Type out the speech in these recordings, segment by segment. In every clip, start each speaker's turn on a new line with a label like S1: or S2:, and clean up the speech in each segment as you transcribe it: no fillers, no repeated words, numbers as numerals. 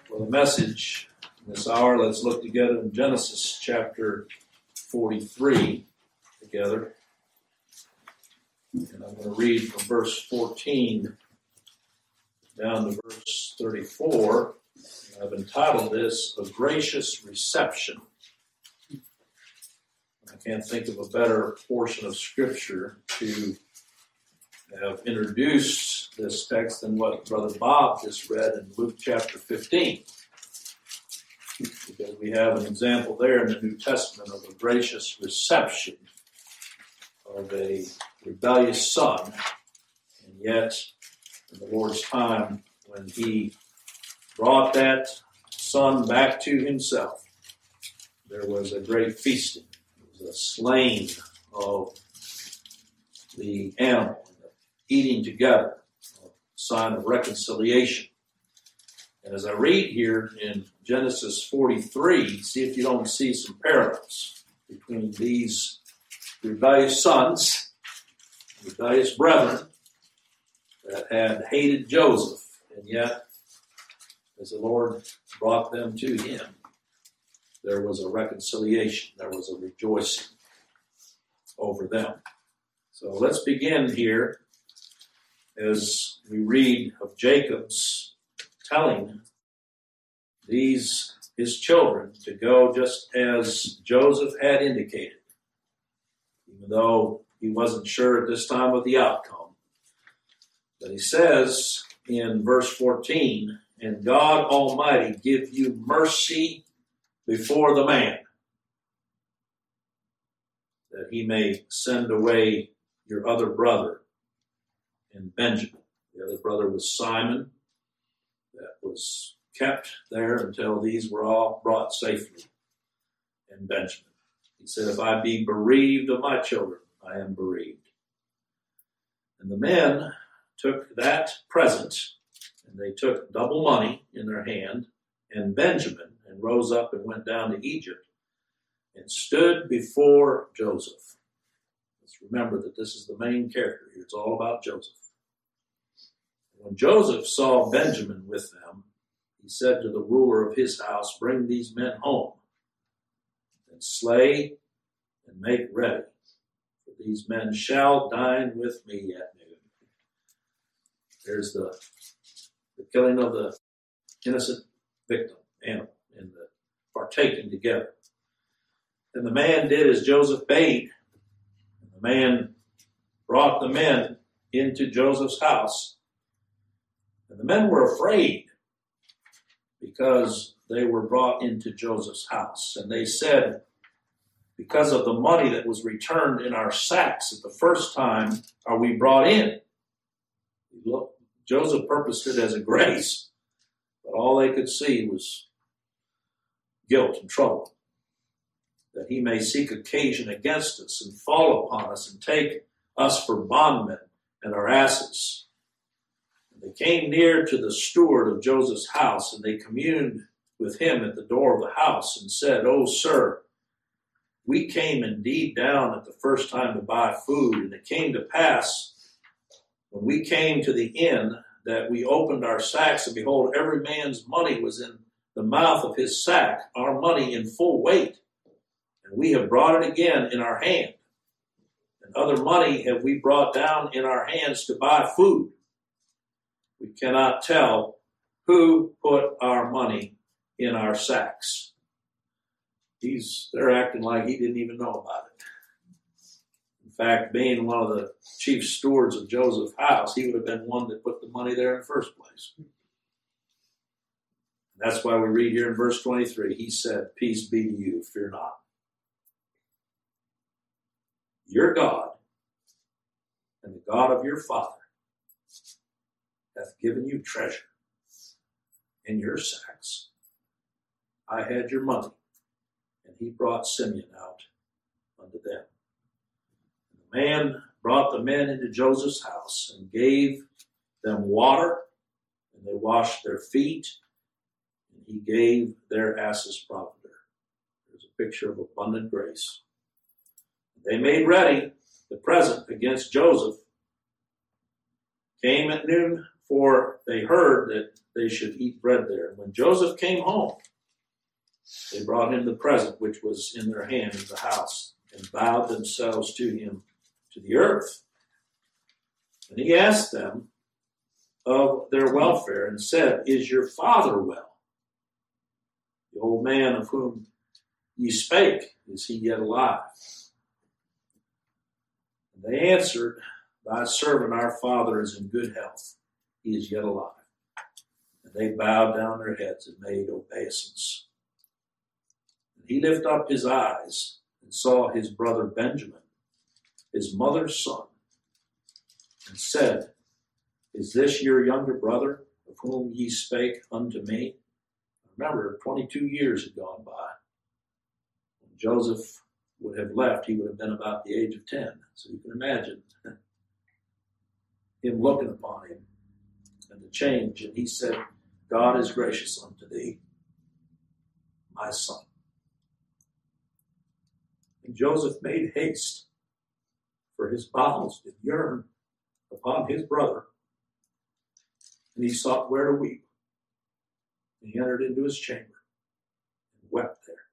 S1: For the message this hour, let's look together in Genesis chapter 43 together. And I'm going to read from verse 14 down to verse 34. I've entitled this, A Gracious Reception. I can't think of a better portion of Scripture to have introduced this text than what Brother Bob just read in Luke chapter 15. Because we have an example there in the New Testament of a gracious reception of a rebellious son. And yet, in the Lord's time, when he brought that son back to himself, there was a great feasting. There was a slaying of the animal, eating together, a sign of reconciliation. And as I read here in Genesis 43, see if you don't see some parallels between these rebellious sons, rebellious brethren that had hated Joseph, and yet, as the Lord brought them to him, there was a reconciliation, there was a rejoicing over them. So let's begin here as we read of Jacob's telling his children to go just as Joseph had indicated, even though he wasn't sure at this time of the outcome. But he says in verse 14, and God Almighty give you mercy before the man, that he may send away your other brother and Benjamin. The other brother was Simon, that was kept there until these were all brought safely, and Benjamin. He said, if I be bereaved of my children, I am bereaved. And the men took that present, and they took double money in their hand, and Benjamin, and rose up and went down to Egypt, and stood before Joseph. Let's remember that this is the main character here. It's all about Joseph. When Joseph saw Benjamin with them, he said to the ruler of his house, bring these men home, and slay and make ready, for these men shall dine with me at noon. There's the killing of the innocent victim, animal, and the partaking together. And the man did as Joseph bade. And the man brought the men into Joseph's house. And the men were afraid because they were brought into Joseph's house. And they said, because of the money that was returned in our sacks at the first time, are we brought in? Look, Joseph purposed it as a grace, but all they could see was guilt and trouble, that he may seek occasion against us and fall upon us and take us for bondmen and our asses. They came near to the steward of Joseph's house, and they communed with him at the door of the house and said, O sir, we came indeed down at the first time to buy food, and it came to pass when we came to the inn that we opened our sacks, and behold, every man's money was in the mouth of his sack, our money in full weight. And we have brought it again in our hand. And other money have we brought down in our hands to buy food. We cannot tell who put our money in our sacks. They're acting like he didn't even know about it. In fact, being one of the chief stewards of Joseph's house, he would have been one that put the money there in the first place. And that's why we read here in verse 23, he said, peace be to you, fear not. Your God and the God of your father hath given you treasure in your sacks. I had your money, and he brought Simeon out unto them. And the man brought the men into Joseph's house and gave them water, and they washed their feet, and he gave their asses provender. There's a picture of abundant grace. They made ready the present against Joseph, came at noon for they heard that they should eat bread there. And when Joseph came home, they brought him the present which was in their hand in the house, and bowed themselves to him to the earth. And he asked them of their welfare, and said, Is your father well? The old man of whom ye spake, is he yet alive? And they answered, Thy servant our father is in good health. He is yet alive. And they bowed down their heads and made obeisance. And he lifted up his eyes and saw his brother Benjamin, his mother's son, and said, Is this your younger brother, of whom ye spake unto me? Remember, 22 years had gone by. When Joseph would have left, he would have been about the age of 10. So you can imagine him looking upon him and the change. And he said, God is gracious unto thee, my son. And Joseph made haste, for his bowels did yearn upon his brother, and he sought where to weep. And he entered into his chamber and wept there.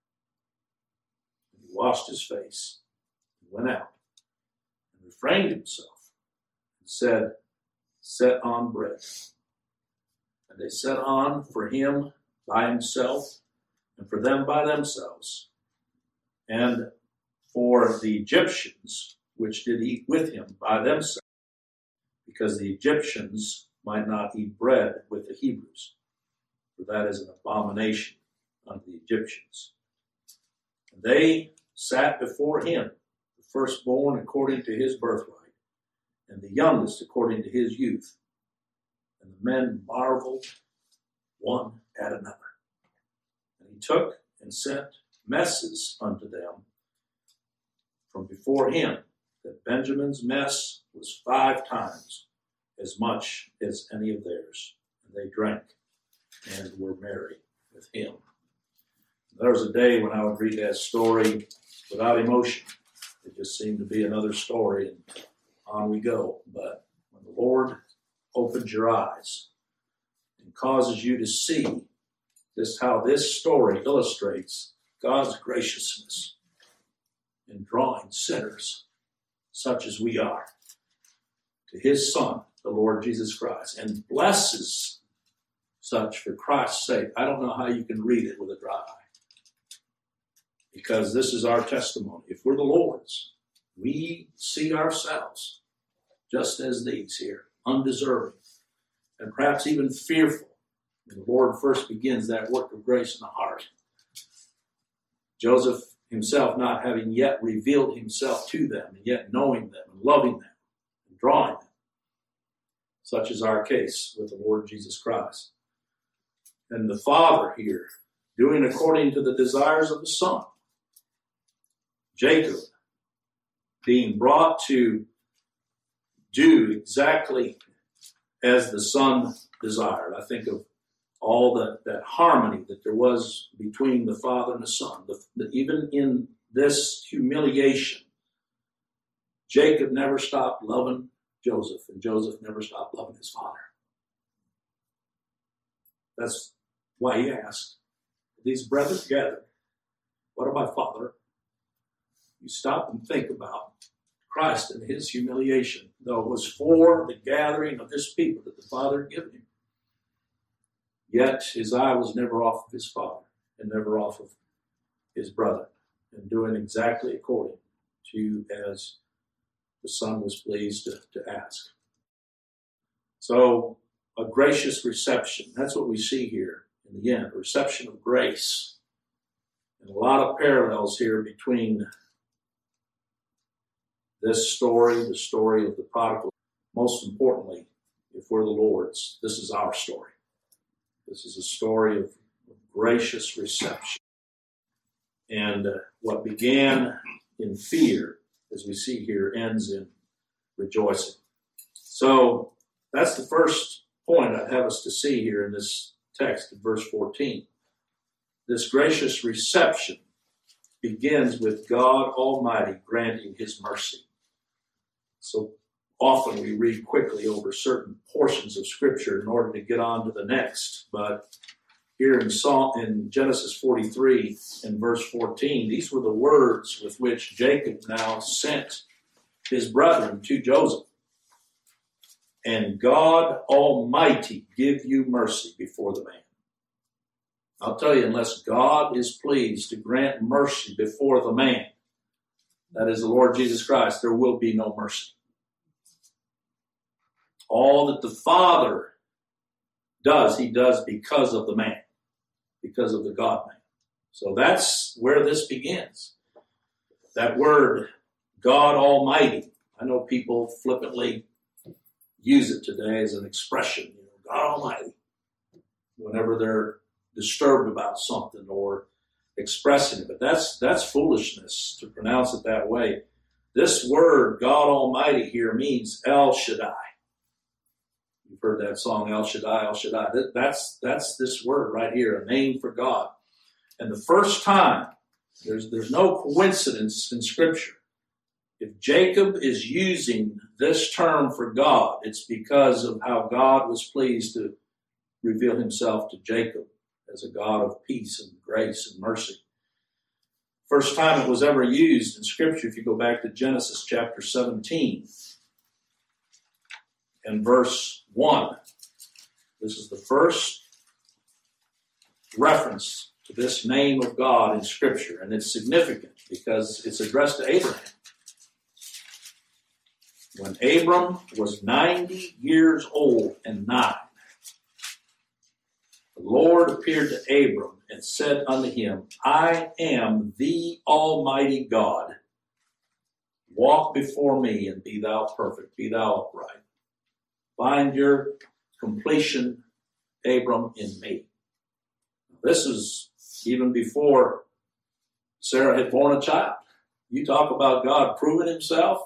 S1: And he washed his face and went out and refrained himself and said, Set on bread. And they set on for him by himself, and for them by themselves, and for the Egyptians which did eat with him by themselves, because the Egyptians might not eat bread with the Hebrews, for that is an abomination unto the Egyptians. And they sat before him, the firstborn according to his birthright, and the youngest according to his youth. And the men marveled one at another. And he took and sent messes unto them from before him, that Benjamin's mess was 5 times as much as any of theirs. And they drank and were merry with him. There was a day when I would read that story without emotion. It just seemed to be another story, and on we go. But when the Lord opens your eyes and causes you to see just how this story illustrates God's graciousness in drawing sinners such as we are to his Son, the Lord Jesus Christ, and blesses such for Christ's sake. I don't know how you can read it with a dry eye, because this is our testimony. If we're the Lord's, we see ourselves just as these here, undeserving, and perhaps even fearful. When the Lord first begins that work of grace in the heart. Joseph himself not having yet revealed himself to them, and yet knowing them and loving them and drawing them. Such is our case with the Lord Jesus Christ. And the Father here, doing according to the desires of the Son. Jacob being brought to do exactly as the Son desired. I think of all that harmony that there was between the Father and the Son. Even in this humiliation, Jacob never stopped loving Joseph, and Joseph never stopped loving his father. That's why he asked, these brethren gathered, what of my father? You stop and think about Christ and his humiliation, though it was for the gathering of this people that the Father had given him. Yet his eye was never off of his father and never off of his brother, and doing exactly according to as the Son was pleased to ask. So a gracious reception, that's what we see here in the end, a reception of grace. And a lot of parallels here between this story, the story of the prodigal. Most importantly, if we're the Lord's, this is our story. This is a story of gracious reception. And what began in fear, as we see here, ends in rejoicing. So that's the first point I'd have us to see here in this text in verse 14. This gracious reception begins with God Almighty granting his mercy. So often we read quickly over certain portions of Scripture in order to get on to the next. But here in Genesis 43 and verse 14, these were the words with which Jacob now sent his brethren to Joseph. And God Almighty give you mercy before the man. I'll tell you, unless God is pleased to grant mercy before the man, that is the Lord Jesus Christ, there will be no mercy. All that the Father does, he does because of the man, because of the God-man. So that's where this begins. That word, God Almighty, I know people flippantly use it today as an expression, God Almighty, whenever they're disturbed about something or expressing it. But that's foolishness to pronounce it that way. This word, God Almighty, here means El Shaddai. You've heard that song, El Shaddai, El Shaddai. That's this word right here, a name for God. And the first time, there's no coincidence in Scripture. If Jacob is using this term for God, it's because of how God was pleased to reveal himself to Jacob as a God of peace and grace and mercy. First time it was ever used in Scripture, if you go back to Genesis chapter 17 and verse 1. This is the first reference to this name of God in Scripture, and it's significant because it's addressed to Abraham. When Abram was 90 years old and 9, the Lord appeared to Abram and said unto him, I am the Almighty God. Walk before me and be thou perfect, be thou upright. Find your completion, Abram, in me. This is even before Sarah had born a child. You talk about God proving himself.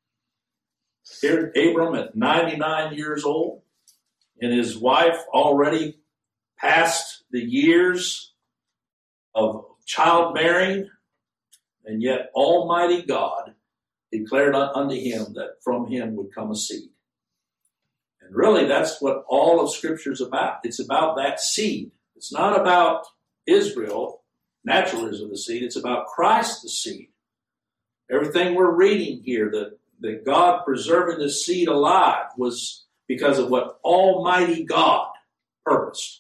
S1: Here, Abram at 99 years old, and his wife already past the years of childbearing, and yet Almighty God declared unto him that from him would come a seed. And really, that's what all of Scripture is about. It's about that seed. It's not about Israel, natural Israel, the seed. It's about Christ, the seed. Everything we're reading here, that God preserving the seed alive, was because of what Almighty God purposed.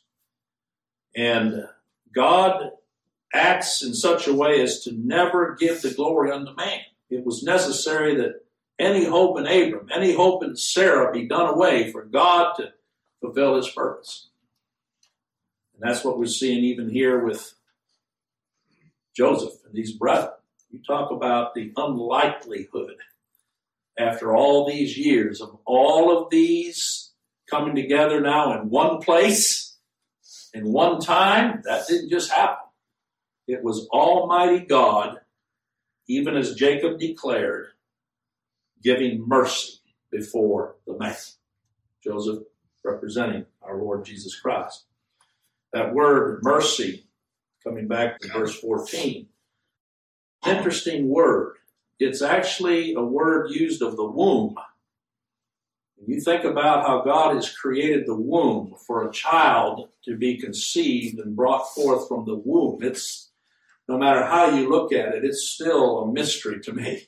S1: And God acts in such a way as to never give the glory unto man. It was necessary that any hope in Abram, any hope in Sarah be done away for God to fulfill his purpose. And that's what we're seeing even here with Joseph and these brethren. You talk about the unlikelihood after all these years of all of these coming together now in one place, in one time. That didn't just happen. It was Almighty God, even as Jacob declared, giving mercy before the man. Joseph representing our Lord Jesus Christ. That word mercy, coming back to verse 14, interesting word. It's actually a word used of the womb. When you think about how God has created the womb for a child to be conceived and brought forth from the womb, it's, no matter how you look at it, it's still a mystery to me.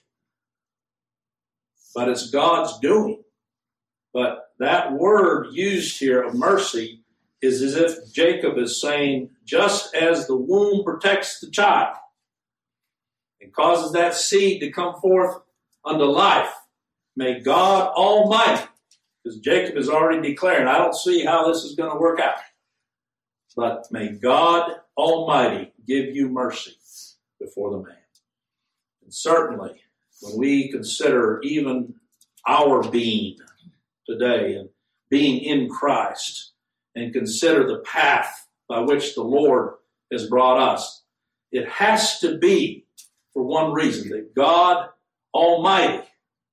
S1: But it's God's doing. But that word used here of mercy is as if Jacob is saying, just as the womb protects the child and causes that seed to come forth unto life, may God Almighty, because Jacob is already declaring, I don't see how this is going to work out, but may God Almighty give you mercy before the man. And certainly, when we consider even our being today and being in Christ, and consider the path by which the Lord has brought us, it has to be for one reason, that God Almighty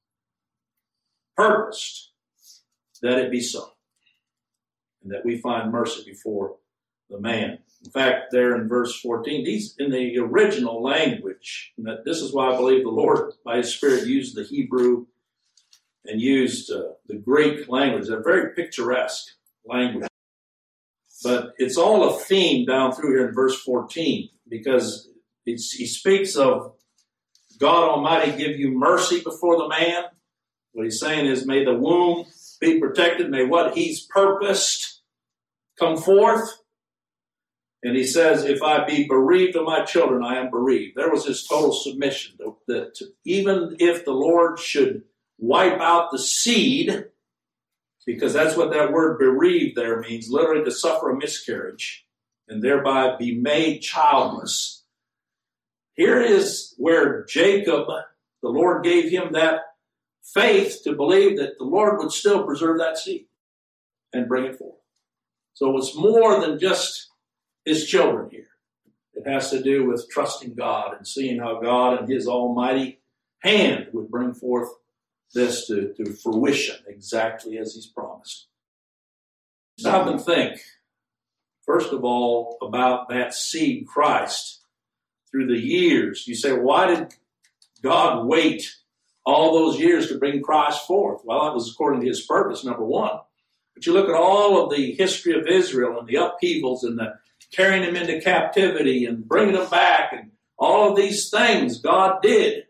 S1: purposed that it be so, and that we find mercy before the man. In fact, there in verse 14, these in the original language, and this is why I believe the Lord, by his Spirit, used the Hebrew and used the Greek language, a very picturesque language. But it's all a theme down through here in verse 14, because he speaks of God Almighty give you mercy before the man. What he's saying is, may the womb be protected, may what he's purposed come forth. And he says, if I be bereaved of my children, I am bereaved. There was his total submission, that even if the Lord should wipe out the seed, because that's what that word bereaved there means, literally to suffer a miscarriage and thereby be made childless. Here is where Jacob, the Lord gave him that faith to believe that the Lord would still preserve that seed and bring it forth. So it's more than just his children here. It has to do with trusting God and seeing how God and his almighty hand would bring forth this to fruition exactly as he's promised. Stop and think, first of all, about that seed, Christ, through the years. You say, why did God wait all those years to bring Christ forth? Well, that was according to his purpose, number one. But you look at all of the history of Israel and the upheavals and the carrying them into captivity and bringing them back, and all of these things God did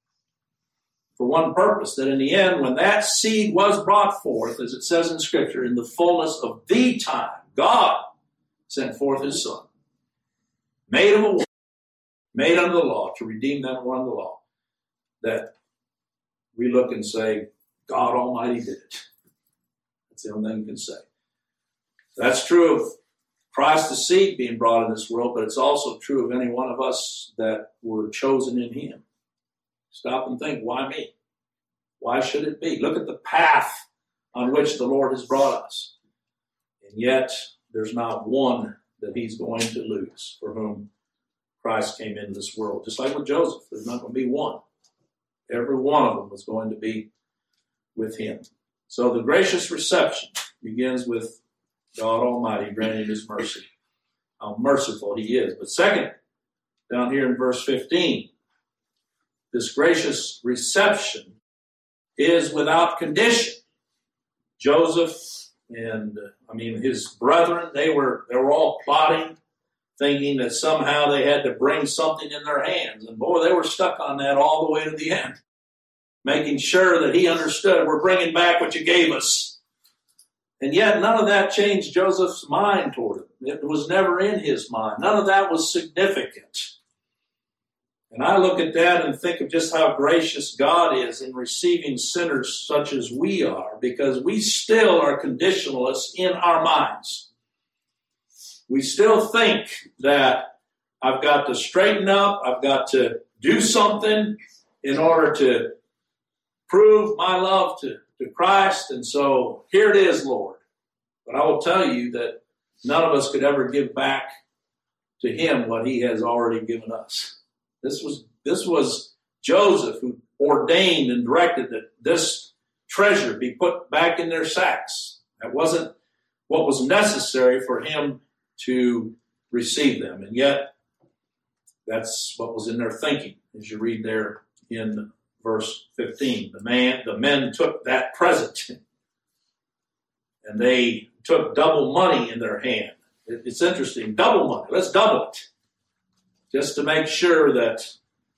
S1: for one purpose, that in the end, when that seed was brought forth, as it says in Scripture, in the fullness of the time, God sent forth his Son, made of a woman, made under the law, to redeem them who were under the law, that we look and say, God Almighty did it. That's the only thing you can say. That's true of Christ's seed being brought in this world, but it's also true of any one of us that were chosen in him. Stop and think, why me? Why should it be? Look at the path on which the Lord has brought us. And yet, there's not one that he's going to lose for whom Christ came into this world. Just like with Joseph, there's not going to be one. Every one of them was going to be with him. So the gracious reception begins with God Almighty granting his mercy. How merciful he is. But second, down here in verse 15, this gracious reception is without condition. Joseph and his brethren, they were all plotting, thinking that somehow they had to bring something in their hands. And boy, they were stuck on that all the way to the end, making sure that he understood, we're bringing back what you gave us. And yet none of that changed Joseph's mind toward him. It was never in his mind. None of that was significant. And I look at that and think of just how gracious God is in receiving sinners such as we are, because we still are conditionalists in our minds. We still think that I've got to straighten up, I've got to do something in order to prove my love to Christ, and so here it is, Lord. But I will tell you that none of us could ever give back to him what he has already given us. This was Joseph who ordained and directed that this treasure be put back in their sacks. That wasn't what was necessary for him to receive them. And yet, that's what was in their thinking, as you read there in verse 15. The men took that present, and they took double money in their hand. It's interesting, double money. Let's double it, just to make sure that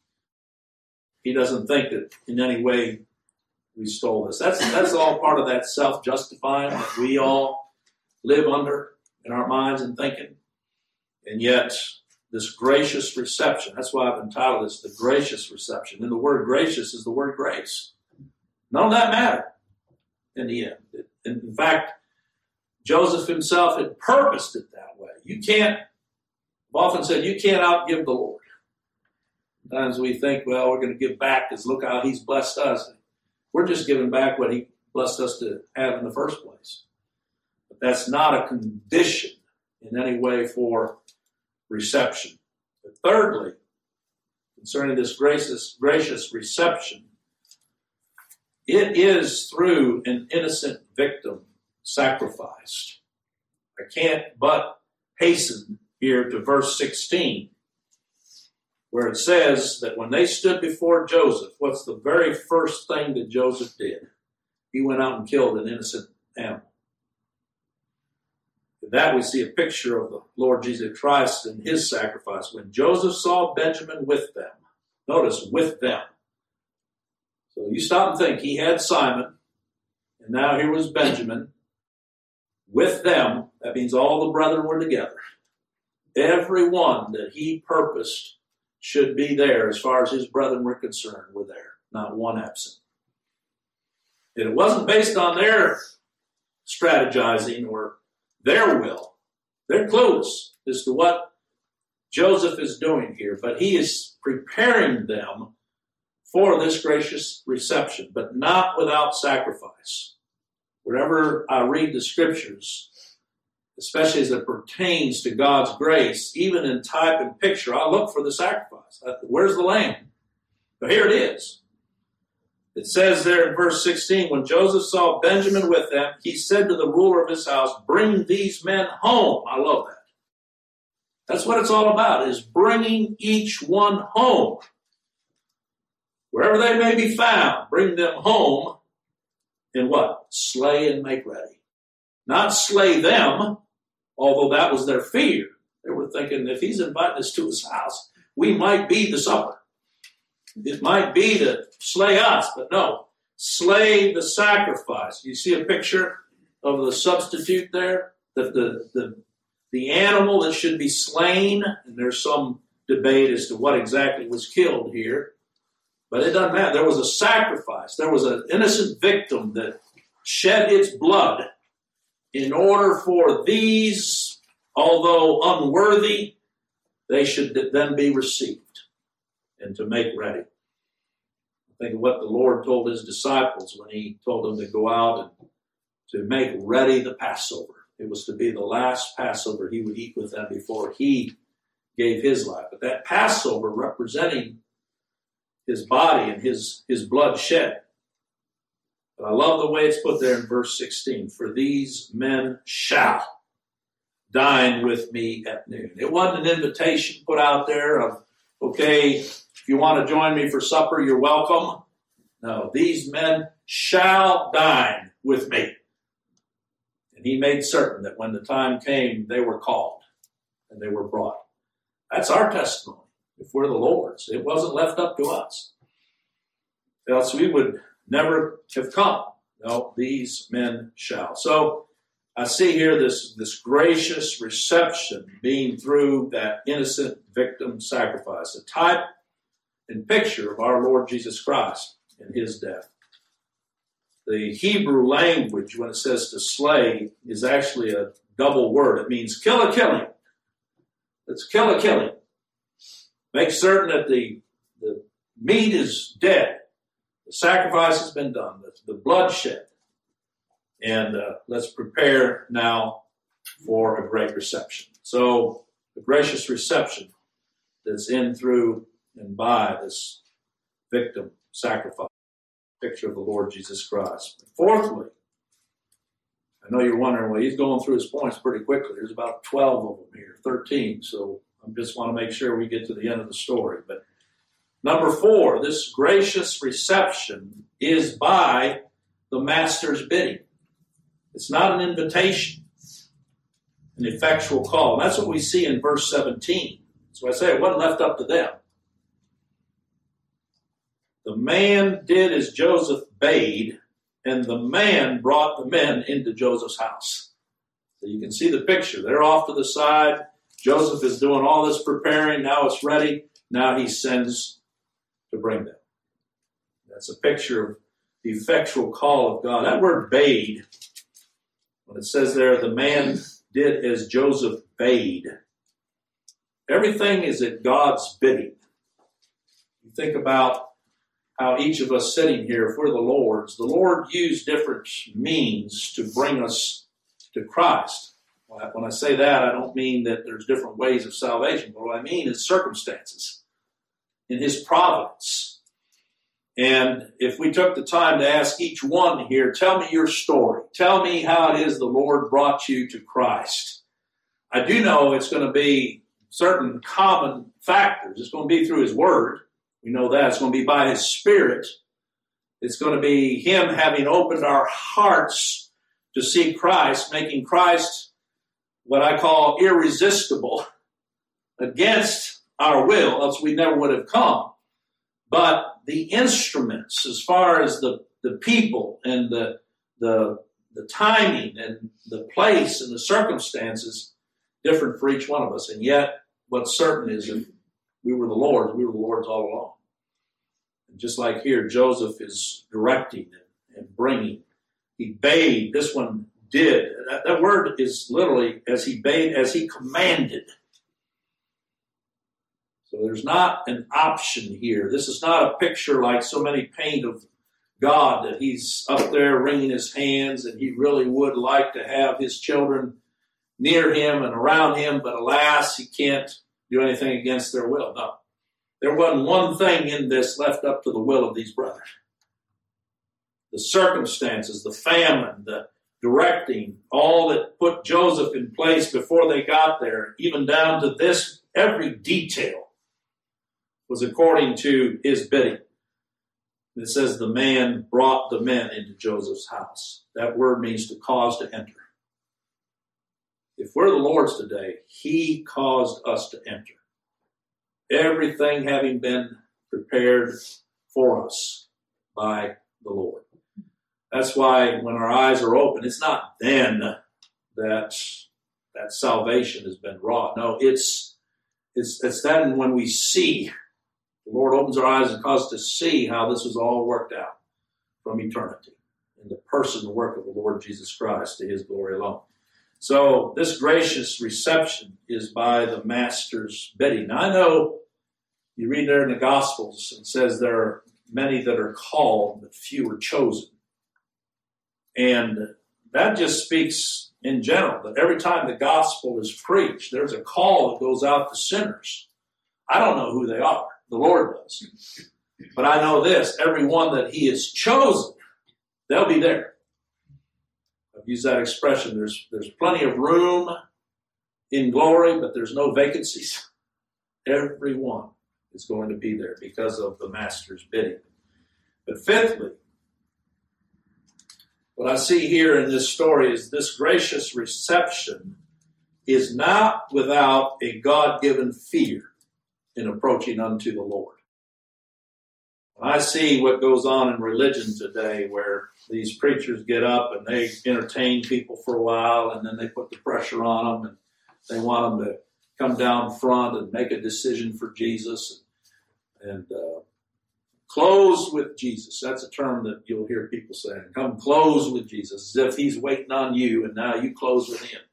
S1: he doesn't think that in any way we stole this. That's all part of that self-justifying that we all live under in our minds and thinking. And yet, this gracious reception, that's why I've entitled this The Gracious Reception. And the word gracious is the word grace. None of that mattered in the end. In fact, Joseph himself had purposed it that way. I've often said, you can't outgive the Lord. Sometimes we think, well, we're going to give back because look how he's blessed us. We're just giving back what he blessed us to have in the first place. But that's not a condition in any way for reception. But thirdly, concerning this gracious reception, it is through an innocent victim sacrificed. I can't but hasten here to verse 16, where it says that when they stood before Joseph, what's the very first thing that Joseph did? He went out and killed an innocent animal. In that we see a picture of the Lord Jesus Christ and his sacrifice. When Joseph saw Benjamin with them, notice, with them. So you stop and think, he had Simon, and now here was Benjamin with them. That means all the brethren were together. Every one that he purposed should be there as far as his brethren were concerned were there. Not one absent. And it wasn't based on their strategizing or their will. They're clueless as to what Joseph is doing here, but he is preparing them for this gracious reception, but not without sacrifice. Wherever I read the scriptures, especially as it pertains to God's grace, even in type and picture, I look for the sacrifice. Where's the lamb? But here it is. It says there in verse 16, when Joseph saw Benjamin with them, he said to the ruler of his house, bring these men home. I love that. That's what it's all about, is bringing each one home. Wherever they may be found, bring them home and what? Slay and make ready. Not slay them, although that was their fear. They were thinking, if he's inviting us to his house, we might be the supper. It might be to slay us, but no. Slay the sacrifice. You see a picture of the substitute there? The animal that should be slain, and there's some debate as to what exactly was killed here. But it doesn't matter. There was a sacrifice. There was an innocent victim that shed its blood in order for these, although unworthy, they should then be received and to make ready. Think of what the Lord told his disciples when he told them to go out and to make ready the Passover. It was to be the last Passover he would eat with them before he gave his life. But that Passover representing his body and his blood shed. But I love the way it's put there in verse 16. For these men shall dine with me at noon. It wasn't an invitation put out there of, okay, if you want to join me for supper, you're welcome. No, these men shall dine with me. And he made certain that when the time came, they were called and they were brought. That's our testimony. If we're the Lord's, it wasn't left up to us. Else we would never have come. No, these men shall. So I see here this gracious reception being through that innocent victim sacrifice, a type and picture of our Lord Jesus Christ and his death. The Hebrew language, when it says to slay, is actually a double word. It means kill a killing. Let's kill a killing. Make certain that the meat is dead. The sacrifice has been done. The blood shed. And let's prepare now for a great reception. So the gracious reception that's in, through, and by this victim sacrifice, picture of the Lord Jesus Christ. Fourthly, I know you're wondering, well, he's going through his points pretty quickly. There's about 12 of them here, 13. So I just want to make sure we get to the end of the story. But number 4, this gracious reception is by the master's bidding. It's not an invitation, an effectual call. And that's what we see in verse 17. So I say it wasn't left up to them. The man did as Joseph bade, and the man brought the men into Joseph's house. So you can see the picture. They're off to the side. Joseph is doing all this preparing. Now it's ready. Now he sends to bring them. That's a picture of the effectual call of God. That word bade, when it says there, the man did as Joseph bade. Everything is at God's bidding. You think about how each of us sitting here, if we're the Lord's, the Lord used different means to bring us to Christ. When I say that, I don't mean that there's different ways of salvation, but what I mean is circumstances in his providence. And if we took the time to ask each one here, tell me your story. Tell me how it is the Lord brought you to Christ. I do know it's going to be certain common factors. It's going to be through his word. We know that. It's going to be by his Spirit. It's going to be Him having opened our hearts to see Christ, making Christ what I call irresistible against our will, else we never would have come. But the instruments, as far as the people and the timing and the place and the circumstances, different for each one of us. And yet, what's certain is if we were the Lord's all along. And just like here, Joseph is directing and bringing. He bade. This one did. That word is literally as he bade, as he commanded. So there's not an option here. This is not a picture like so many paint of God that He's up there wringing His hands and He really would like to have His children near Him and around Him, but alas, He can't do anything against their will. No. There wasn't one thing in this left up to the will of these brothers. The circumstances, the famine, the directing, all that put Joseph in place before they got there, even down to this, every detail was according to his bidding. It says the man brought the men into Joseph's house. That word means to cause to enter. If we're the Lord's today, He caused us to enter. Everything having been prepared for us by the Lord. That's why when our eyes are open, it's not then that salvation has been wrought. No, it's then when we see. The Lord opens our eyes and causes us to see how this was all worked out from eternity in the person and work of the Lord Jesus Christ to His glory alone. So this gracious reception is by the Master's bidding. Now, I know you read there in the Gospels, it says there are many that are called, but few are chosen. And that just speaks in general that every time the gospel is preached, there's a call that goes out to sinners. I don't know who they are. The Lord does. But I know this, every one that He has chosen, they'll be there. I've used that expression. There's plenty of room in glory, but there's no vacancies. Everyone is going to be there because of the Master's bidding. But fifthly, what I see here in this story is this gracious reception is not without a God-given fear in approaching unto the Lord. When I see what goes on in religion today where these preachers get up and they entertain people for a while and then they put the pressure on them and they want them to come down front and make a decision for Jesus and close with Jesus. That's a term that you'll hear people saying. Come close with Jesus, as if He's waiting on you and now you close with Him.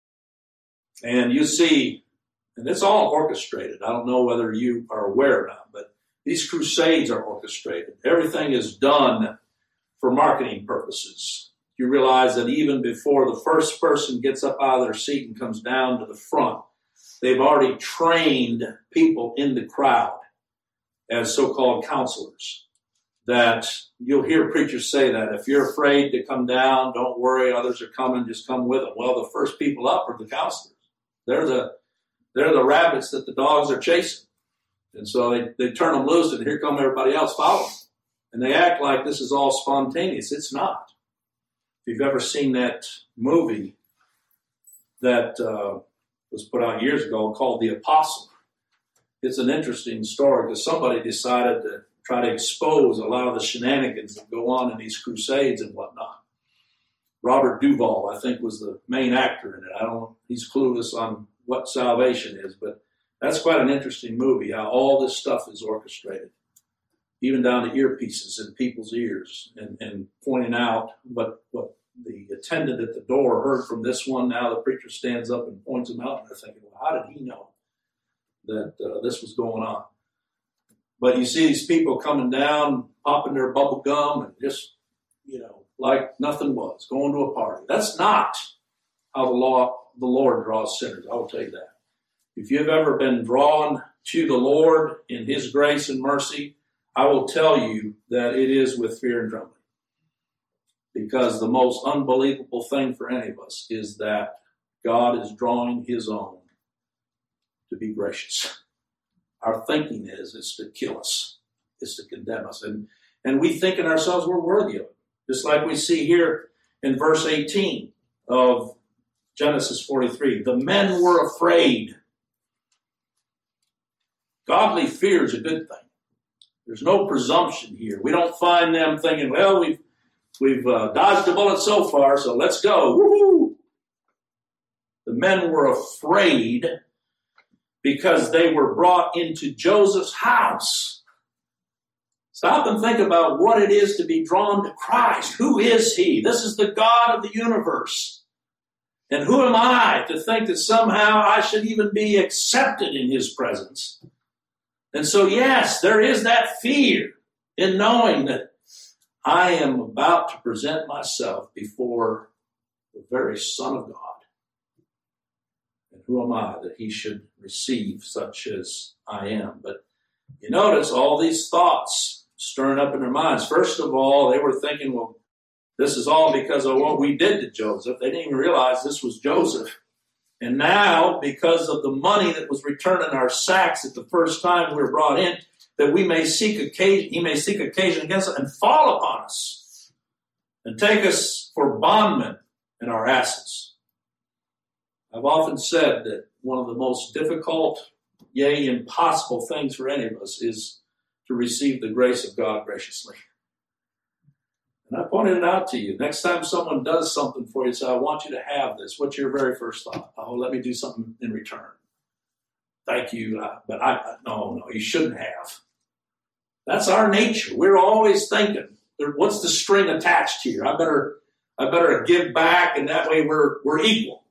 S1: And you see, and it's all orchestrated. I don't know whether you are aware or not, but these crusades are orchestrated. Everything is done for marketing purposes. You realize that even before the first person gets up out of their seat and comes down to the front, they've already trained people in the crowd as so-called counselors. That you'll hear preachers say that if you're afraid to come down, don't worry, others are coming, just come with them. Well, the first people up are the counselors. They're the rabbits that the dogs are chasing. And so they turn them loose and here come everybody else following. And they act like this is all spontaneous. It's not. If you've ever seen that movie that was put out years ago called The Apostle, it's an interesting story because somebody decided to try to expose a lot of the shenanigans that go on in these crusades and whatnot. Robert Duvall, I think, was the main actor in it. He's clueless on what salvation is, but that's quite an interesting movie, how all this stuff is orchestrated, even down to earpieces in people's ears and pointing out what the attendant at the door heard from this one. Now the preacher stands up and points them out, and they're thinking, well, how did he know that this was going on? But you see these people coming down, popping their bubble gum, and just, like nothing was, going to a party. That's not how the Lord draws sinners, I will tell you that. If you've ever been drawn to the Lord in His grace and mercy, I will tell you that it is with fear and trembling. Because the most unbelievable thing for any of us is that God is drawing His own to be gracious. Our thinking is it's to kill us. It's to condemn us. And and we think in ourselves we're worthy of it. Just like we see here in verse 18 of Genesis 43. The men were afraid. Godly fear is a good thing. There's no presumption here. We don't find them thinking, well, we've dodged a bullet so far, so let's go. Woo-hoo! The men were afraid because they were brought into Joseph's house. Stop and think about what it is to be drawn to Christ. Who is he? This is the God of the universe. And who am I to think that somehow I should even be accepted in his presence? And so, yes, there is that fear in knowing that I am about to present myself before the very Son of God. And who am I that he should receive such as I am? But you notice all these thoughts stirring up in their minds. First of all, they were thinking, well, this is all because of what we did to Joseph. They didn't even realize this was Joseph. And now, because of the money that was returned in our sacks at the first time we were brought in, that he may seek occasion against us and fall upon us and take us for bondmen in our asses. I've often said that one of the most difficult, yea, impossible things for any of us is to receive the grace of God graciously. And I pointed it out to you. Next time someone does something for you, say, I want you to have this. What's your very first thought? Oh, let me do something in return. Thank you, but no, you shouldn't have. That's our nature. We're always thinking, what's the string attached here? I better give back, and that way we're equal.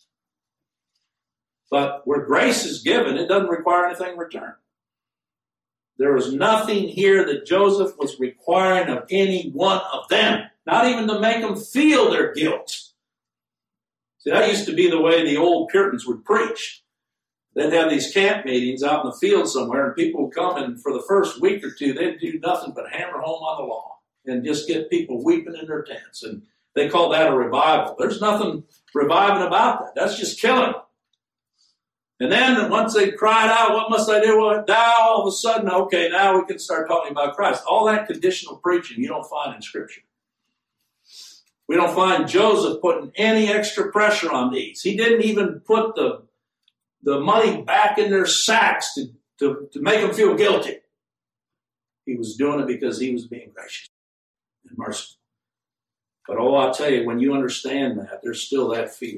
S1: But where grace is given, it doesn't require anything in return. There was nothing here that Joseph was requiring of any one of them, not even to make them feel their guilt. See, that used to be the way the old Puritans would preach. They'd have these camp meetings out in the field somewhere, and people would come, and for the first week or two, they'd do nothing but hammer home on the law and just get people weeping in their tents. And they call that a revival. There's nothing reviving about that. That's just killing them. And then once they cried out, what must I do? Well, now all of a sudden, okay, now we can start talking about Christ. All that conditional preaching you don't find in Scripture. We don't find Joseph putting any extra pressure on these. He didn't even put the money back in their sacks to make them feel guilty. He was doing it because he was being gracious and merciful. But I tell you, when you understand that, there's still that fear.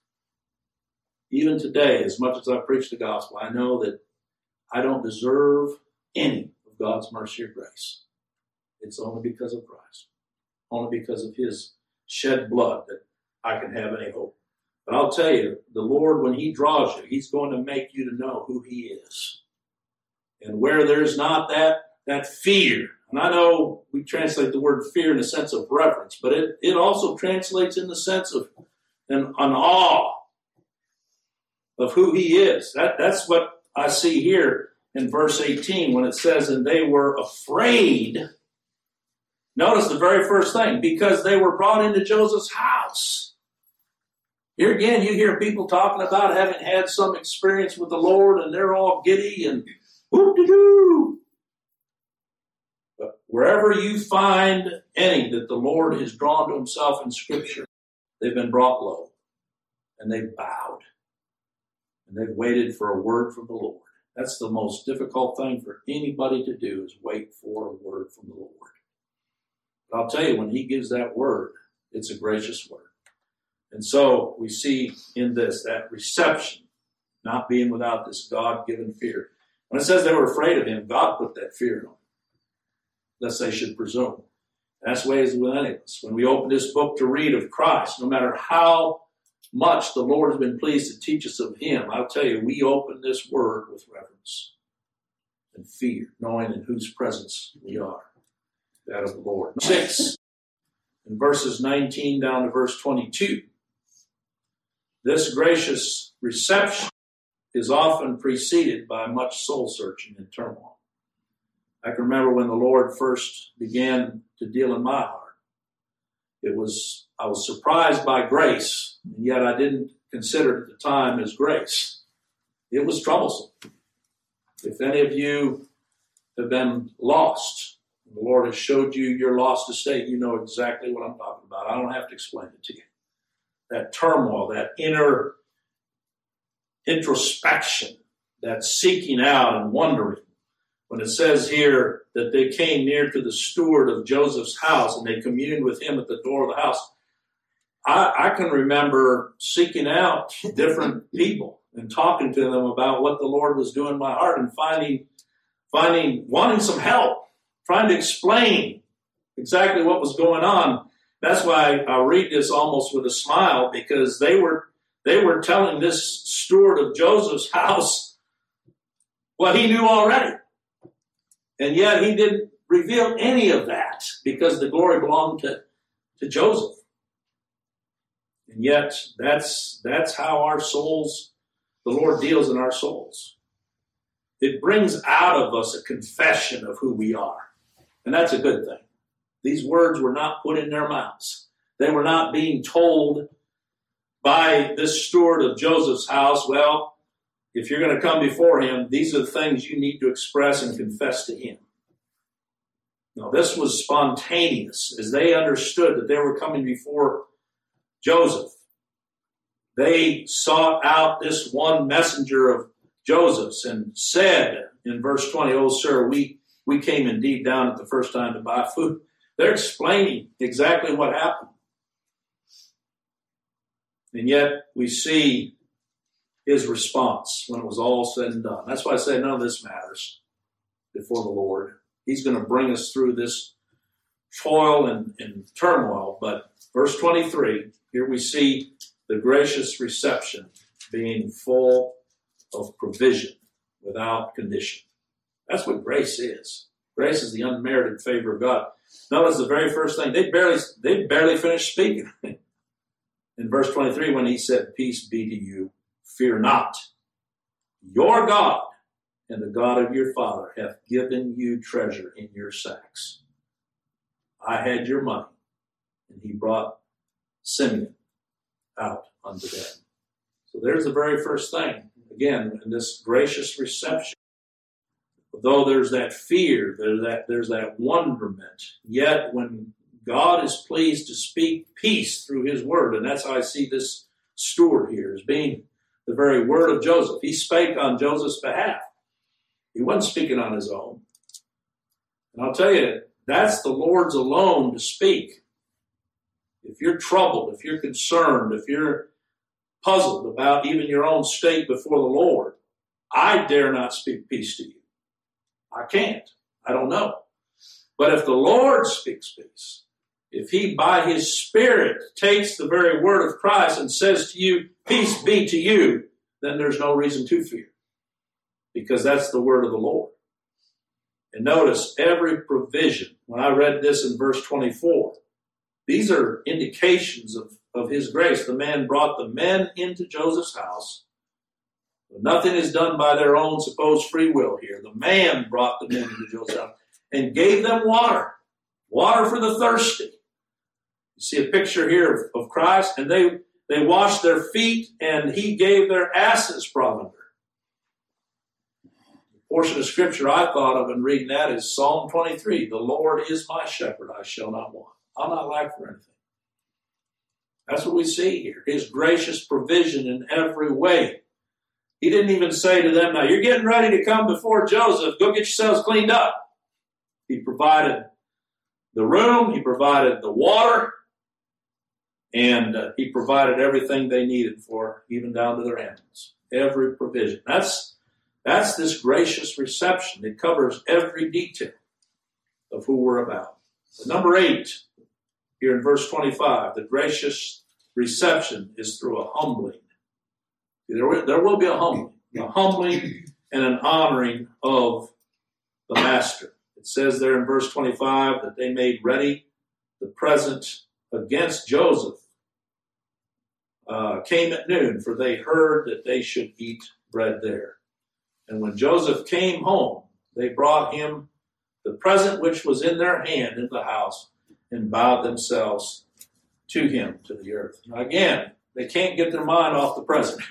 S1: Even today, as much as I preach the gospel, I know that I don't deserve any of God's mercy or grace. It's only because of Christ. Only because of his shed blood that I can have any hope. But I'll tell you, the Lord, when he draws you, he's going to make you to know who he is. And where there's not that fear, and I know we translate the word fear in the sense of reverence, but it also translates in the sense of an awe of who he is. That's what I see here in verse 18 when it says, and they were afraid. Notice the very first thing, because they were brought into Joseph's house. Here again, you hear people talking about having had some experience with the Lord, and they're all giddy and whoop-de-doo. But wherever you find any that the Lord has drawn to himself in Scripture, they've been brought low, and they've bowed. And they've waited for a word from the Lord. That's the most difficult thing for anybody to do, is wait for a word from the Lord. But I'll tell you, when he gives that word, it's a gracious word. And so we see in this, that reception, not being without this God-given fear. When it says they were afraid of him, God put that fear in them, lest they should presume. And that's the way it is with any of us. When we open this book to read of Christ, no matter how much the Lord has been pleased to teach us of him, I'll tell you, we open this word with reverence and fear, knowing in whose presence we are, that of the Lord. 6, in verses 19 down to verse 22, this gracious reception is often preceded by much soul-searching and turmoil. I can remember when the Lord first began to deal in my heart. I was surprised by grace, and yet I didn't consider it at the time as grace. It was troublesome. If any of you have been lost The Lord has showed you your lost estate. You know exactly what I'm talking about. I don't have to explain it to you. That turmoil, that inner introspection, that seeking out and wondering. When it says here that they came near to the steward of Joseph's house and they communed with him at the door of the house, I can remember seeking out different people and talking to them about what the Lord was doing in my heart and wanting some help, trying to explain exactly what was going on. That's why I read this almost with a smile, because they were telling this steward of Joseph's house what he knew already. And yet he didn't reveal any of that because the glory belonged to Joseph. And yet that's how our souls, the Lord deals in our souls. It brings out of us a confession of who we are. And that's a good thing. These words were not put in their mouths. They were not being told by this steward of Joseph's house, well, if you're going to come before him, these are the things you need to express and confess to him. No, this was spontaneous as they understood that they were coming before Joseph. They sought out this one messenger of Joseph's and said in verse 20, "Oh, sir, we came indeed down at the first time to buy food." They're explaining exactly what happened. And yet we see his response when it was all said and done. That's why I say none of this matters before the Lord. He's going to bring us through this toil and turmoil. But verse 23, here we see the gracious reception being full of provision without condition. That's what grace is. Grace is the unmerited favor of God. Notice the very first thing, they barely finished speaking. In verse 23, when he said, "Peace be to you, fear not. Your God and the God of your father hath given you treasure in your sacks. I had your money." And he brought Simeon out unto them. So there's the very first thing. Again, in this gracious reception, though there's that fear, there's that wonderment, yet when God is pleased to speak peace through his word, and that's how I see this steward here as being the very word of Joseph. He spake on Joseph's behalf. He wasn't speaking on his own. And I'll tell you, that's the Lord's alone to speak. If you're troubled, if you're concerned, if you're puzzled about even your own state before the Lord, I dare not speak peace to you. I can't. I don't know. But if the Lord speaks peace, if he by his Spirit takes the very word of Christ and says to you, "Peace be to you," then there's no reason to fear, because that's the word of the Lord. And notice every provision. When I read this in verse 24, these are indications of his grace. The man brought the men into Joseph's house. Nothing is done by their own supposed free will here. The man brought the men into Joseph's house and gave them water for the thirsty. You see a picture here of Christ, and they washed their feet, and he gave their asses provender. The portion of scripture I thought of in reading that is Psalm 23. "The Lord is my shepherd, I shall not want." I'll not lack for anything. That's what we see here. His gracious provision in every way. He didn't even say to them, "Now you're getting ready to come before Joseph. Go get yourselves cleaned up." He provided the room. He provided the water. And he provided everything they needed for, even down to their animals. Every provision. That's this gracious reception. It covers every detail of who we're about. But number 8, here in verse 25, the gracious reception is through a humbling. There will be a humbling and an honoring of the master. It says there in verse 25 that they made ready the present against Joseph. Came at noon, for they heard that they should eat bread there. And when Joseph came home, they brought him the present which was in their hand into the house, and bowed themselves to him to the earth. Now again, they can't get their mind off the present.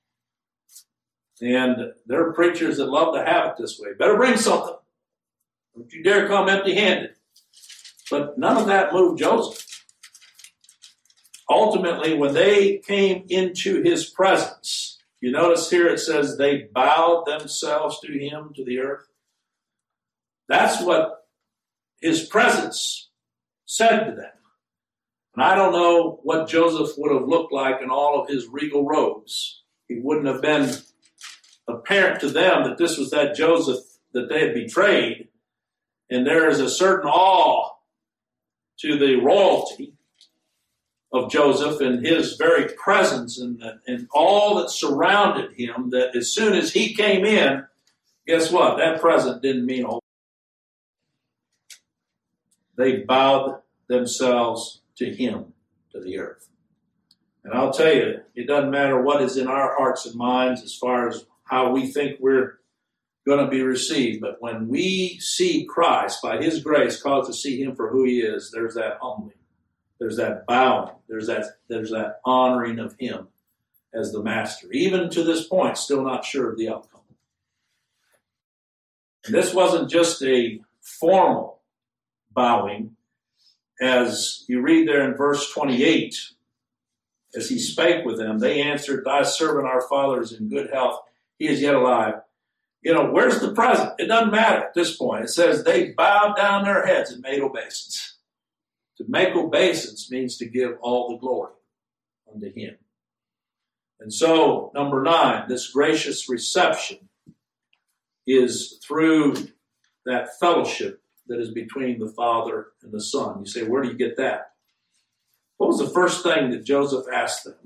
S1: And there are preachers that love to have it this way. Better bring something. Don't you dare come empty-handed. But none of that moved Joseph. Ultimately, when they came into his presence, you notice here it says they bowed themselves to him, to the earth. That's what his presence said to them. And I don't know what Joseph would have looked like in all of his regal robes. He wouldn't have been apparent to them that this was that Joseph that they had betrayed. And there is a certain awe to the royalty of Joseph and his very presence and all that surrounded him, that as soon as he came in, guess what? That present didn't mean a whole lot. They bowed themselves to him, to the earth. And I'll tell you, it doesn't matter what is in our hearts and minds as far as how we think we're going to be received. But when we see Christ, by his grace, called to see him for who he is, there's that humbling. There's that bowing. There's that honoring of him as the master. Even to this point, still not sure of the outcome. And this wasn't just a formal bowing. As you read there in verse 28, as he spake with them, they answered, thy servant our father is in good health. He is yet alive. You know, where's the present? It doesn't matter at this point. It says they bowed down their heads and made obeisance. To make obeisance means to give all the glory unto him. And so, number 9, this gracious reception is through that fellowship that is between the Father and the Son. You say, where do you get that? What was the first thing that Joseph asked them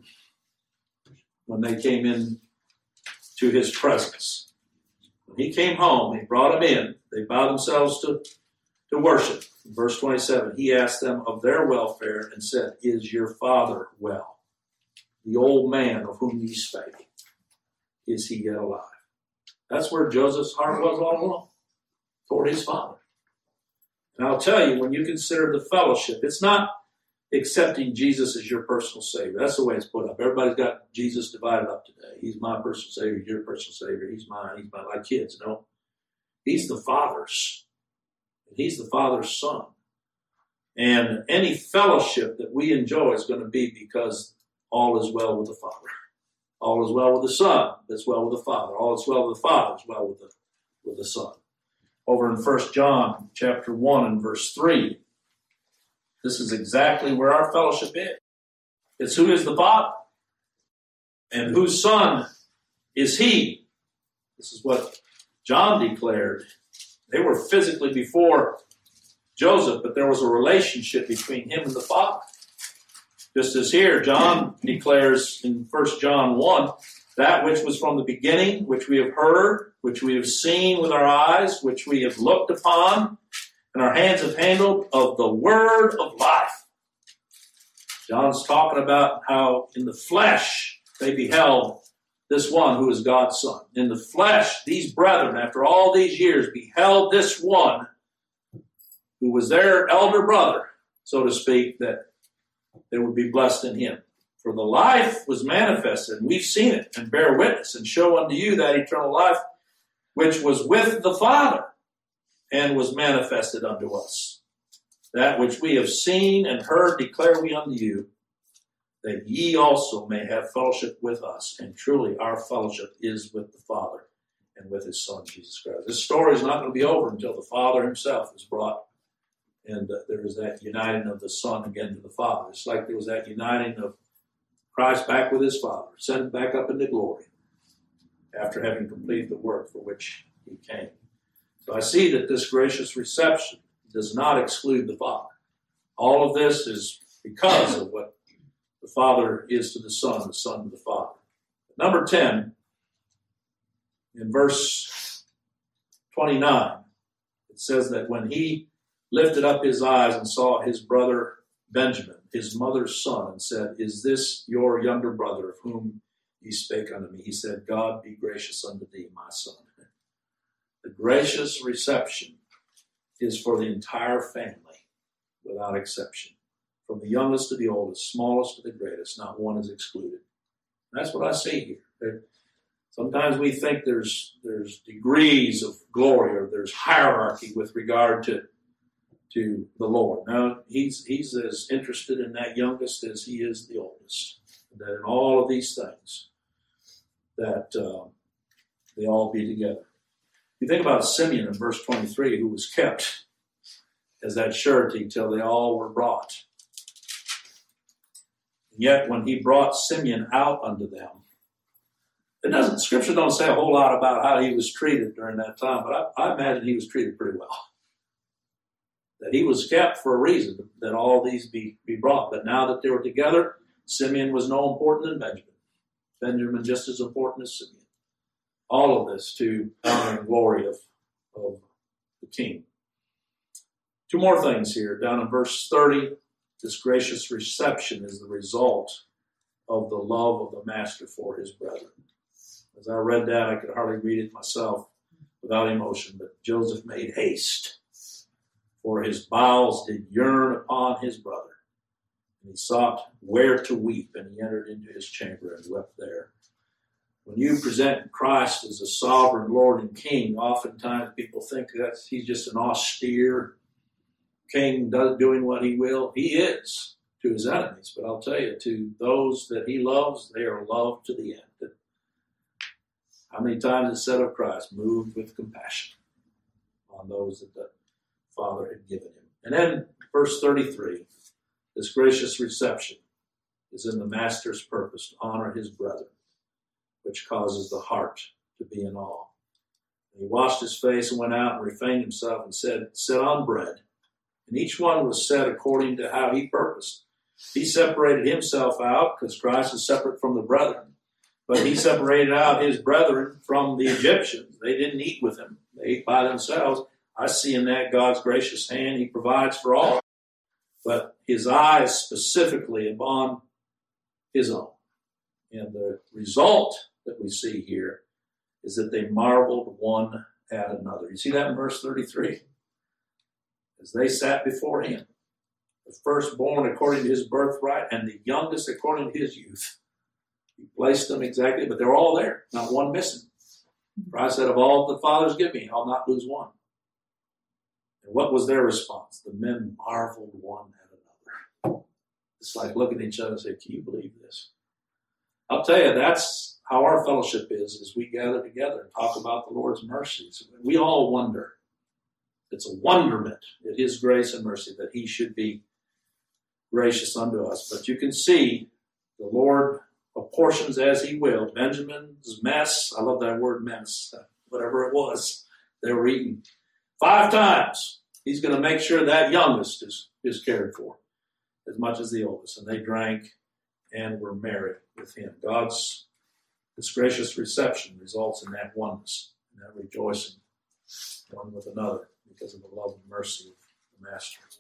S1: when they came in to his presence? When he came home, he brought them in. They bowed themselves to worship. In verse 27, he asked them of their welfare and said, is your father well? The old man of whom ye spake, is he yet alive? That's where Joseph's heart was all along, toward his father. And I'll tell you, when you consider the fellowship, it's not accepting Jesus as your personal Savior. That's the way it's put up. Everybody's got Jesus divided up today. He's my personal Savior, he's your personal Savior, he's mine, like kids. No, he's the Father's. He's the Father's Son. And any fellowship that we enjoy is going to be because all is well with the Father. All is well with the Son. That's well with the Father. All is well with the Father is well with the Son. Over in 1 John chapter 1 and verse 3, this is exactly where our fellowship is. It's who is the Father and whose Son is he. This is what John declared. They were physically before Joseph, but there was a relationship between him and the Father. Just as here, John declares in 1 John 1, that which was from the beginning, which we have heard, which we have seen with our eyes, which we have looked upon, and our hands have handled of the word of life. John's talking about how in the flesh they beheld this one who is God's Son. In the flesh, these brethren, after all these years, beheld this one who was their elder brother, so to speak, that they would be blessed in him. For the life was manifested, and we've seen it, and bear witness, and show unto you that eternal life which was with the Father, and was manifested unto us. That which we have seen and heard declare we unto you, that ye also may have fellowship with us. And truly our fellowship is with the Father and with his Son, Jesus Christ. This story is not going to be over until the Father himself is brought. And there is that uniting of the Son again to the Father. It's like there was that uniting of Christ back with his Father, sent back up into glory after having completed the work for which he came. So I see that this gracious reception does not exclude the Father. All of this is because of what the Father is to the Son to the Father. Number 10, in verse 29, it says that when he lifted up his eyes and saw his brother Benjamin, his mother's son, and said, is this your younger brother of whom ye spake unto me? He said, God be gracious unto thee, my son. The gracious reception is for the entire family, without exception. From the youngest to the oldest, smallest to the greatest, not one is excluded. And that's what I see here. Sometimes we think there's degrees of glory or there's hierarchy with regard to to the Lord. Now, he's as interested in that youngest as he is the oldest. That in all of these things, that they all be together. You think about Simeon in verse 23, who was kept as that surety till they all were brought. And yet, when he brought Simeon out unto them, Scripture don't say a whole lot about how he was treated during that time, but I imagine he was treated pretty well. That he was kept for a reason, that all these be brought. But now that they were together, Simeon was no important than Benjamin. Benjamin just as important as Simeon. All of this to honor and glory of the king. Two more things here. Down in verse 30, this gracious reception is the result of the love of the master for his brethren. As I read that, I could hardly read it myself without emotion, but Joseph made haste, for his bowels did yearn upon his brother. And he sought where to weep, and he entered into his chamber and wept there. When you present Christ as a sovereign Lord and King, oftentimes people think that he's just an austere king doing what he will. He is to his enemies, but I'll tell you, to those that he loves, they are loved to the end. How many times is said of Christ, moved with compassion on those that the Father had given him. And then verse 33, this gracious reception is in the master's purpose to honor his brethren, which causes the heart to be in awe. And he washed his face and went out and refrained himself and said, set on bread. And each one was set according to how he purposed. He separated himself out because Christ is separate from the brethren. But he separated out his brethren from the Egyptians. They didn't eat with him. They ate by themselves. I see in that God's gracious hand. He provides for all. But his eyes specifically upon his own. And the result that we see here is that they marveled one at another. You see that in verse 33? As they sat before him, the firstborn according to his birthright and the youngest according to his youth. He placed them exactly, but they're all there, not one missing. Christ said, of all the fathers give me, I'll not lose one. And what was their response? The men marveled one at another. It's like looking at each other and saying, can you believe this? I'll tell you, that's how our fellowship is as we gather together and talk about the Lord's mercies. We all wonder. It's a wonderment at his grace and mercy that he should be gracious unto us. But you can see the Lord apportions as he will. Benjamin's mess, I love that word mess, whatever it was they were eating. 5 times he's going to make sure that youngest is cared for as much as the oldest. And they drank and were merry with him. God's this gracious reception results in that oneness and that rejoicing one with another because of the love and mercy of the Master.